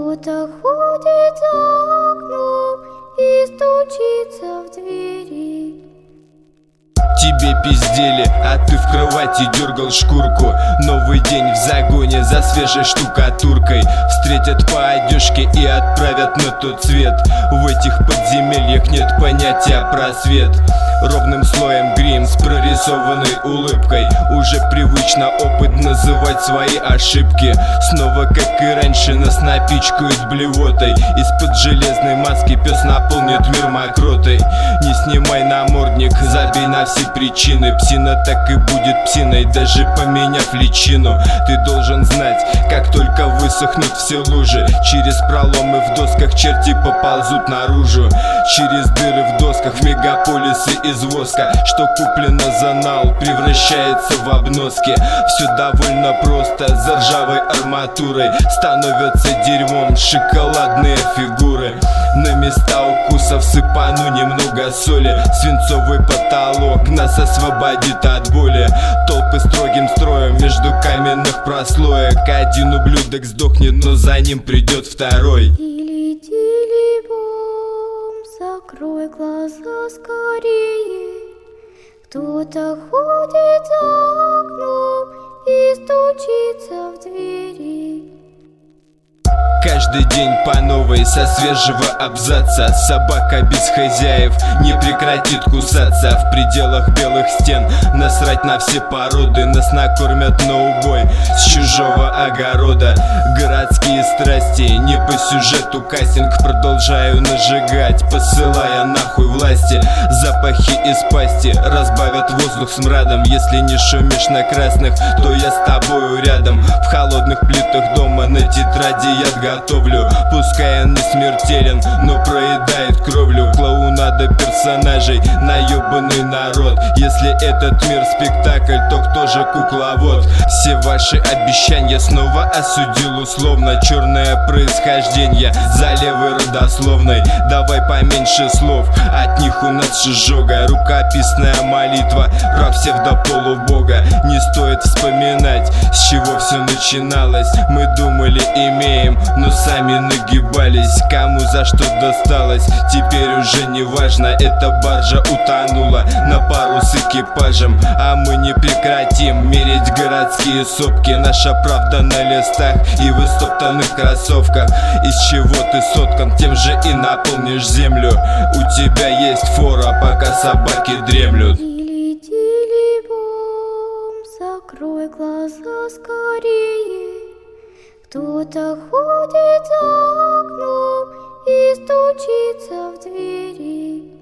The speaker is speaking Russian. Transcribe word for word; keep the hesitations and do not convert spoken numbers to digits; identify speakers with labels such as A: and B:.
A: Кто-то ходит за окном и стучится в двери.
B: Тебе пиздели, а ты в кровати дергал шкурку. Новый день в загоне за свежей штукатуркой. Встретят по одежке и отправят на тот свет. В этих подземельях нет понятия просвет. Ровным слоем грим с прорисованной улыбкой. Уже привычно опыт называть свои ошибки. Снова, как и раньше, нас напичкают блевотой. Из-под железной маски пес наполнит мир мокротой. Не снимай намордник, забей на все причины. Псина так и будет псиной, даже поменяв личину. Ты должен знать, как только высохнут все лужи, через проломы в досках черти поползут наружу. Через дыры в досках в мегаполисы из воска, что куплено за нал, превращается в обноски. Все довольно просто, за ржавой арматурой становятся дерьмом шоколадные фигуры. На места укусов сыпану немного соли. Свинцовый потолок нас освободит от боли. Толпы строгим строем между каменных прослоек. Один ублюдок сдохнет, но за ним придет второй.
A: Тили-тили-бом, закрой глаза скорее. Кто-то ходит за окном и стучится в двери.
B: Каждый день по новой, со свежего абзаца. Собака без хозяев не прекратит кусаться. В пределах белых стен насрать на все породы. Нас накормят на убой с чужого огорода. Городские страсти не по сюжету кастинг. Продолжаю нажигать, посылая нахуй власти. Запахи из пасти разбавят воздух смрадом. Если не шумишь на красных, то я с тобою рядом. В холодных плитах дома на тетради я готовлю. Пускай он не смертелен, но проедает кровлю. Клоунада персонажей, наебанный народ. Если этот мир спектакль, то кто же кукловод? Все ваши обещания снова осудил условно. Черное происхождение за левой родословной. Давай поменьше слов, от них у нас шизога. Рукописная молитва про псевдополубога. Не стоит вспоминать, с чего все начиналось. Мы думали, имеем, но сами нагибались. Кому за что досталось, теперь уже не важно. Эта баржа утонула на пару с экипажем. А мы не прекратим мерить городские сопки. Наша правда на листах и в истоптанных кроссовках. Из чего ты соткан, тем же и наполнишь землю. У тебя есть фора, пока собаки дремлют.
A: Тили-тили-бом, закрой глаза скорее. Кто-то ходит за окном и стучится в двери.